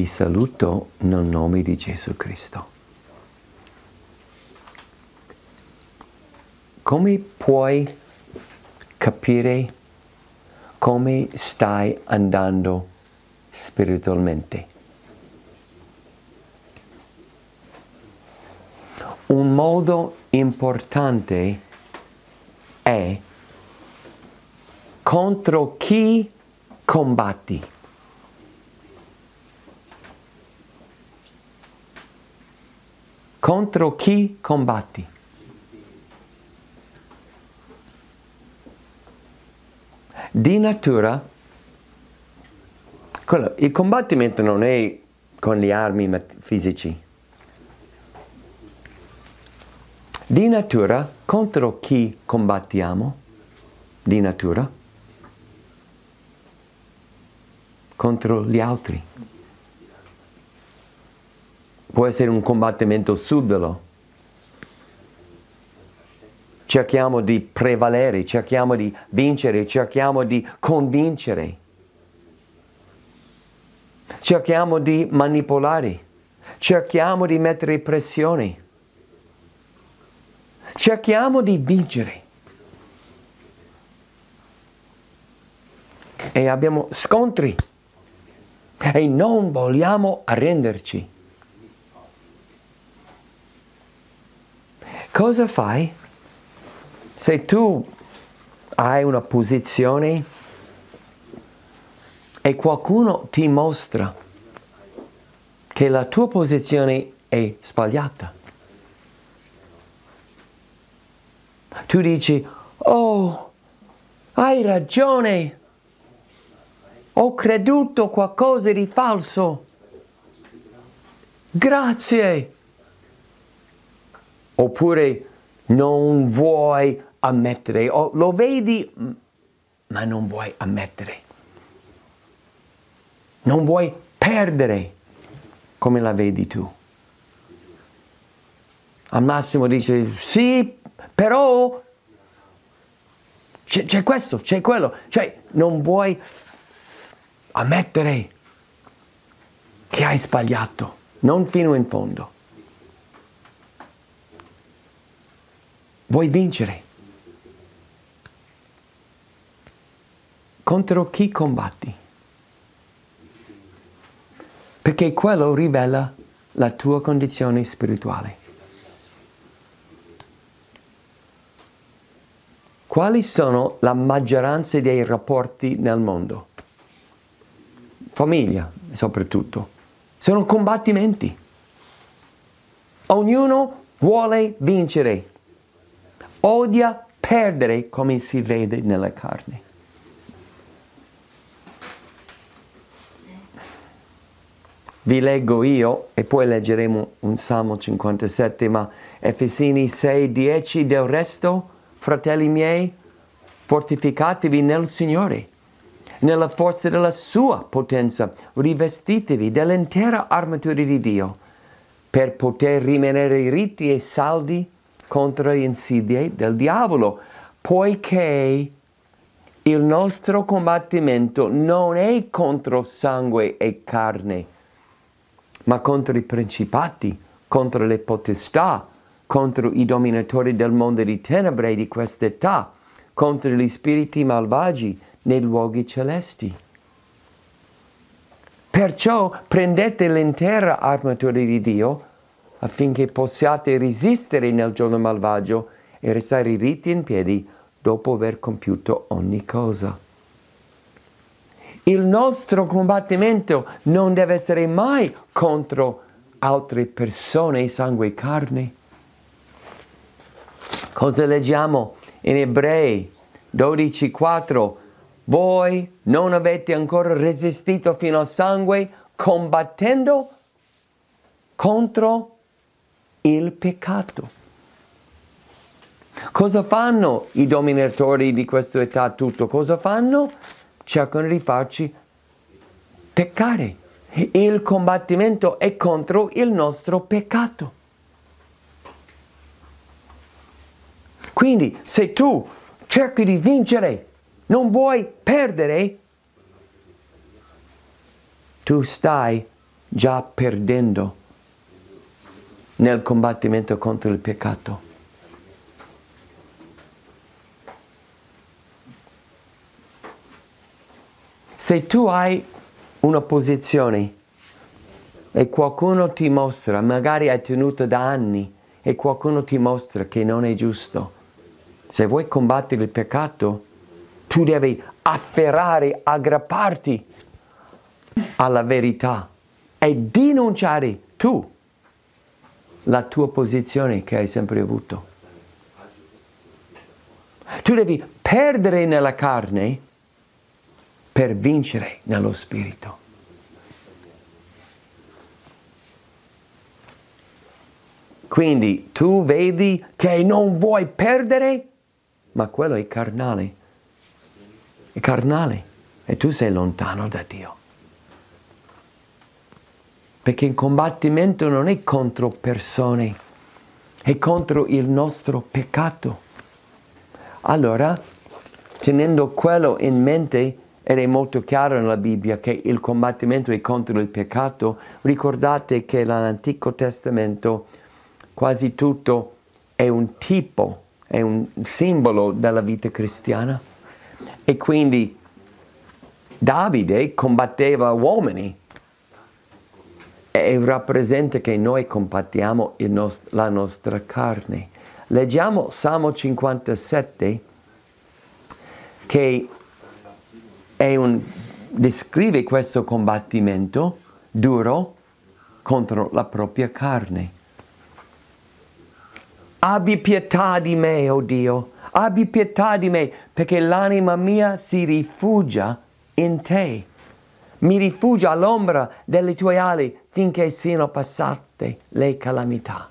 Vi saluto nel nome di Gesù Cristo. Come puoi capire come stai andando spiritualmente? Un modo importante è contro chi combatti. Contro chi combatti? Di natura, il combattimento non è con le armi fisici. Di natura, contro chi combattiamo? Di natura? Contro gli altri. Può essere un combattimento subdolo. Cerchiamo di prevalere, cerchiamo di vincere, cerchiamo di convincere. Cerchiamo di manipolare, cerchiamo di mettere pressione. Cerchiamo di vincere. E abbiamo scontri. E non vogliamo arrenderci. Cosa fai? Se tu hai una posizione e qualcuno ti mostra che la tua posizione è sbagliata, tu dici: oh, hai ragione, ho creduto qualcosa di falso, grazie. Oppure non vuoi ammettere, o lo vedi ma non vuoi ammettere. Non vuoi perdere come la vedi tu. Al massimo dici: sì, però c'è questo, c'è quello. Cioè, non vuoi ammettere che hai sbagliato, non fino in fondo. Vuoi vincere. Contro chi combatti? Perché quello rivela la tua condizione spirituale. Quali sono la maggioranza dei rapporti nel mondo? Famiglia, soprattutto. Sono combattimenti. Ognuno vuole vincere. Odia perdere, come si vede nella carne. Vi leggo io e poi leggeremo un Salmo 57, ma Efesini 6:10: del resto, fratelli miei, fortificatevi nel Signore, nella forza della sua potenza, rivestitevi dell'intera armatura di Dio, per poter rimanere ritti e saldi contro le insidie del diavolo, poiché il nostro combattimento non è contro sangue e carne, ma contro i principati, contro le potestà, contro i dominatori del mondo di tenebre e di quest'età, contro gli spiriti malvagi nei luoghi celesti. Perciò prendete l'intera armatura di Dio, affinché possiate resistere nel giorno malvagio e restare ritti in piedi dopo aver compiuto ogni cosa. Il nostro combattimento non deve essere mai contro altre persone, sangue e carne. Cosa leggiamo in Ebrei 12:4? Voi non avete ancora resistito fino al sangue, combattendo contro il peccato. Cosa fanno i dominatori di questa età tutto? Cosa fanno? Cercano di farci peccare. Il combattimento è contro il nostro peccato. Quindi, se tu cerchi di vincere, non vuoi perdere, tu stai già perdendo nel combattimento contro il peccato. Se tu hai una posizione e qualcuno ti mostra, magari hai tenuto da anni, e qualcuno ti mostra che non è giusto, se vuoi combattere il peccato, tu devi afferrare, aggrapparti alla verità e denunciare tu la tua posizione che hai sempre avuto. Tu devi perdere nella carne per vincere nello spirito. Quindi tu vedi che non vuoi perdere, ma quello è carnale. È carnale e tu sei lontano da Dio. Perché il combattimento non è contro persone, è contro il nostro peccato. Allora, tenendo quello in mente, ed è molto chiaro nella Bibbia che il combattimento è contro il peccato, ricordate che nell'Antico Testamento quasi tutto è un tipo, è un simbolo della vita cristiana. E quindi Davide combatteva uomini e rappresenta che noi combattiamo la nostra carne. Leggiamo Salmo 57 che descrive questo combattimento duro contro la propria carne. Abbi pietà di me, oh Dio, abbi pietà di me, perché l'anima mia si rifugia in te. Mi rifugio all'ombra delle tue ali finché siano passate le calamità,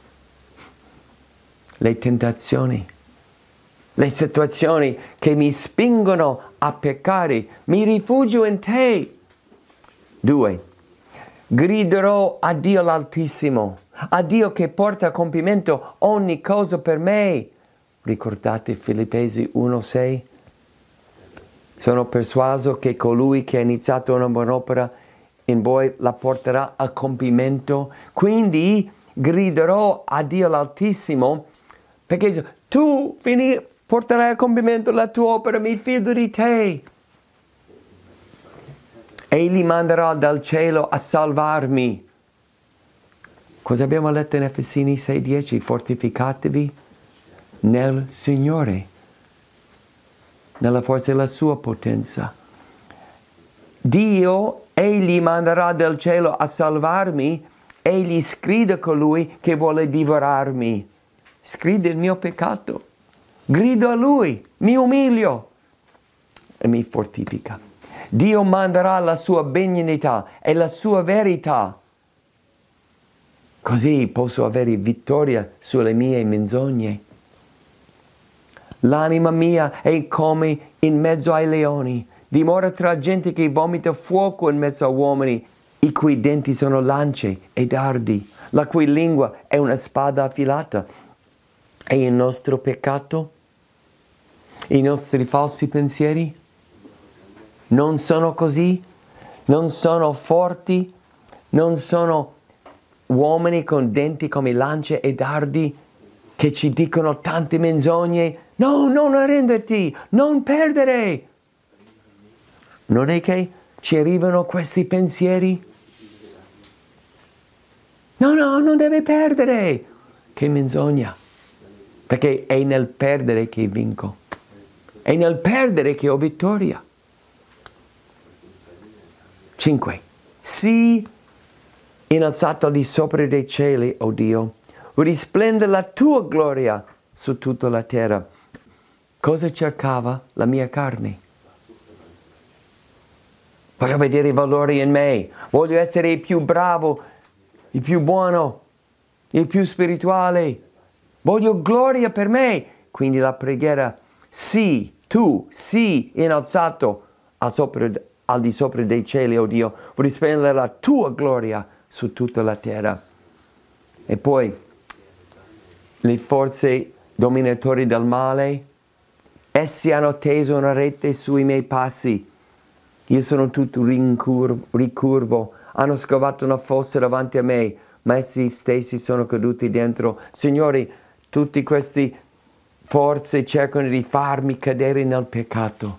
le tentazioni, le situazioni che mi spingono a peccare. Mi rifugio in te. 2. Griderò a Dio l'Altissimo, a Dio che porta a compimento ogni cosa per me. Ricordate Filippesi 1,6? Sono persuaso che colui che ha iniziato una buona opera in voi la porterà a compimento. Quindi griderò a Dio l'Altissimo, perché tu porterai a compimento la tua opera, mi fido di te. Egli manderà dal cielo a salvarmi. Cosa abbiamo letto in Efesini 6,10? Fortificatevi nel Signore, nella forza della sua potenza. Dio, egli manderà dal cielo a salvarmi, egli sgrida colui che vuole divorarmi. Sgrida il mio peccato. Grido a lui, mi umilio e mi fortifica. Dio manderà la sua benignità e la sua verità. Così posso avere vittoria sulle mie menzogne. L'anima mia è come in mezzo ai leoni, dimora tra gente che vomita fuoco in mezzo a uomini, i cui denti sono lance e dardi, la cui lingua è una spada affilata. E il nostro peccato, i nostri falsi pensieri, non sono così, non sono forti, non sono uomini con denti come lance e dardi che ci dicono tante menzogne. No, non arrenderti, non perdere. Non è che ci arrivano questi pensieri? No, non deve perdere. Che menzogna. Perché è nel perdere che vinco. È nel perdere che ho vittoria. 5. Sii innalzato al di sopra dei cieli, o Dio, risplende la tua gloria su tutta la terra. Cosa cercava la mia carne? Voglio vedere i valori in me, voglio essere il più bravo, il più buono, il più spirituale. Voglio gloria per me. Quindi la preghiera, tu sii innalzato al di sopra dei cieli, o Dio, risplendere la tua gloria su tutta la terra. E poi le forze dominatori del male, essi hanno teso una rete sui miei passi. Io sono tutto ricurvo hanno scavato una fossa davanti a me, ma essi stessi sono caduti dentro. Signore, tutte queste forze cercano di farmi cadere nel peccato.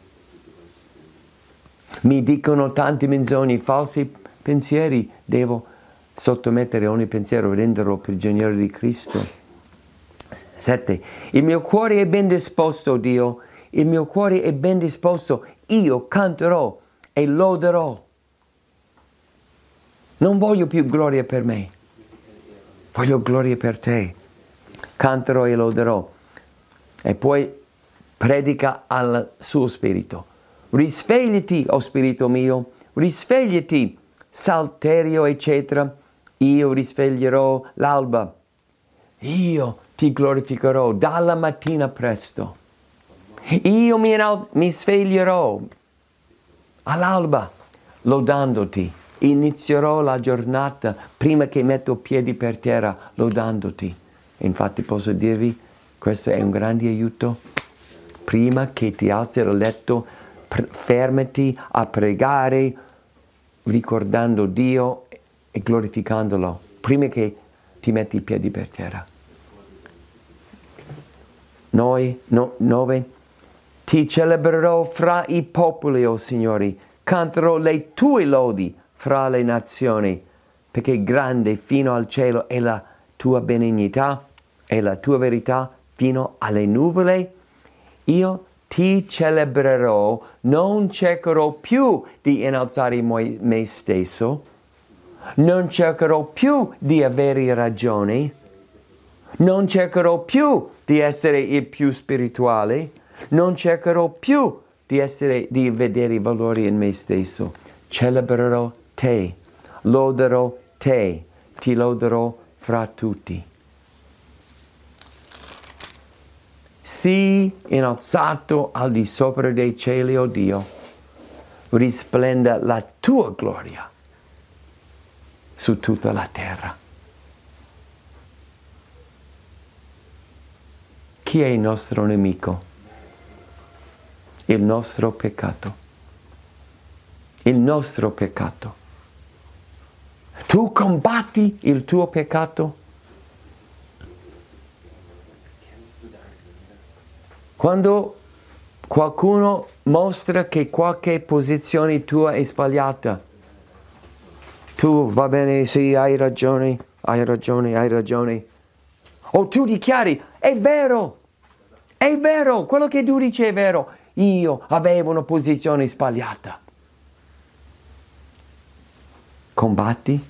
Mi dicono tanti menzogne, falsi pensieri. Devo sottomettere ogni pensiero, renderlo prigioniero di Cristo. 7. Il mio cuore è ben disposto, Dio. Il mio cuore è ben disposto. Io canterò e loderò. Non voglio più gloria per me. Voglio gloria per te. Canterò e loderò. E poi predica al suo spirito. Risvegliati, o spirito mio, risvegliati, Salterio, eccetera. Io risveglierò l'alba. Io ti glorificherò dalla mattina presto. Io mi sveglierò all'alba lodandoti. Inizierò la giornata prima che metto piedi per terra lodandoti. Infatti posso dirvi, questo è un grande aiuto. Prima che ti alzi dal letto, fermati a pregare, ricordando Dio e glorificandolo, prima che ti metti i piedi per terra. 9. Ti celebrerò fra i popoli, o Signore, canterò le tue lodi fra le nazioni, perché grande fino al cielo è la tua benignità e la tua verità fino alle nuvole. Io ti celebrerò, non cercherò più di innalzare me stesso, non cercherò più di avere ragione, non cercherò più di essere il più spirituale, non cercherò più di vedere i valori in me stesso. Celebrerò te, loderò te, ti loderò fra tutti. Sii innalzato al di sopra dei cieli, o Dio, risplenda la tua gloria su tutta la terra. Chi è il nostro nemico? Il nostro peccato. Il nostro peccato. Tu combatti il tuo peccato? Quando qualcuno mostra che qualche posizione tua è sbagliata, tu va bene, sì, hai ragione. O tu dichiari, è vero, quello che tu dici è vero, io avevo una posizione sbagliata. Combatti?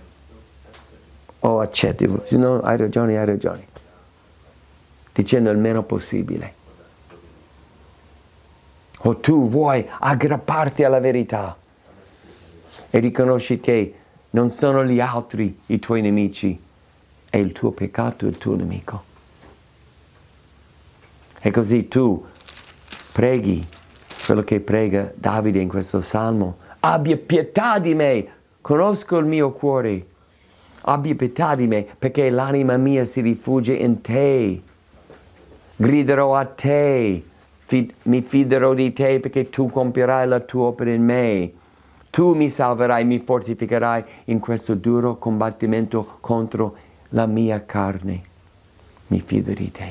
O accetti, no, hai ragione, dicendo il meno possibile. O tu vuoi aggrapparti alla verità e riconosci che non sono gli altri i tuoi nemici, è il tuo peccato il tuo nemico. E così tu preghi quello che prega Davide in questo salmo: abbia pietà di me, conosco il mio cuore, abbia pietà di me, perché l'anima mia si rifugia in te, griderò a te, mi fiderò di te, perché tu compierai la tua opera in me. Tu mi salverai, mi fortificherai in questo duro combattimento contro la mia carne. Mi fido di te.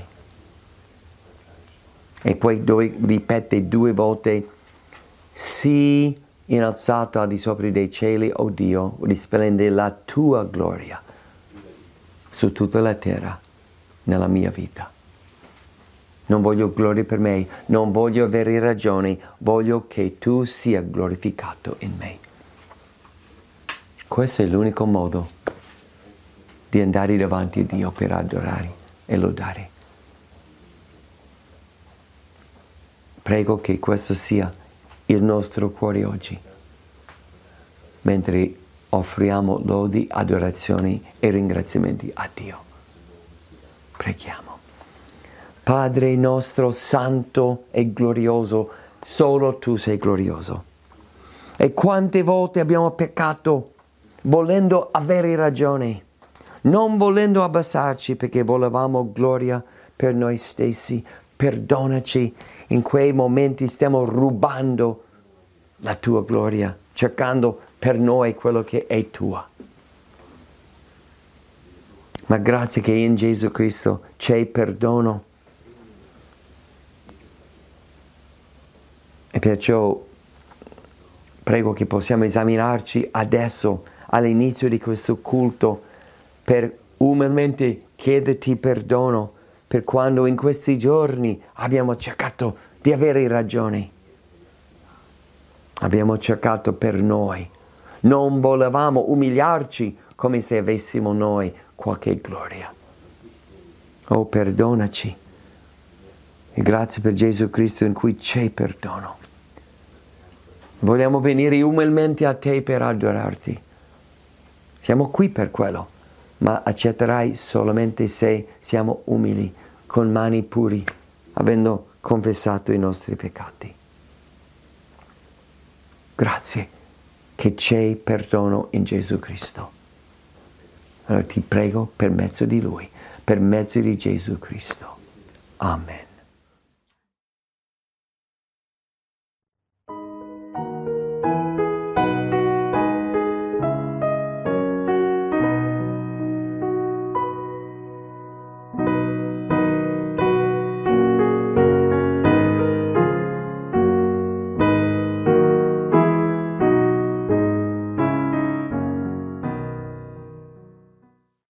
E poi ripete 2 volte: sii innalzato al di sopra dei cieli, o Dio, risplende la tua gloria su tutta la terra nella mia vita. Non voglio gloria per me, non voglio avere ragione, voglio che tu sia glorificato in me. Questo è l'unico modo di andare davanti a Dio per adorare e lodare. Prego che questo sia il nostro cuore oggi, mentre offriamo lodi, adorazioni e ringraziamenti a Dio. Preghiamo. Padre nostro santo e glorioso, solo tu sei glorioso. E quante volte abbiamo peccato volendo avere ragione, non volendo abbassarci perché volevamo gloria per noi stessi. Perdonaci, in quei momenti stiamo rubando la tua gloria, cercando per noi quello che è tuo. Ma grazie che in Gesù Cristo c'è perdono. E perciò prego che possiamo esaminarci adesso, all'inizio di questo culto, per umilmente chiederti perdono per quando in questi giorni abbiamo cercato di avere ragione. Abbiamo cercato per noi. Non volevamo umiliarci come se avessimo noi qualche gloria. Oh, perdonaci. E grazie per Gesù Cristo in cui c'è perdono. Vogliamo venire umilmente a te per adorarti. Siamo qui per quello, ma accetterai solamente se siamo umili, con mani puri, avendo confessato i nostri peccati. Grazie che c'è perdono in Gesù Cristo. Allora ti prego per mezzo di Lui, per mezzo di Gesù Cristo. Amen.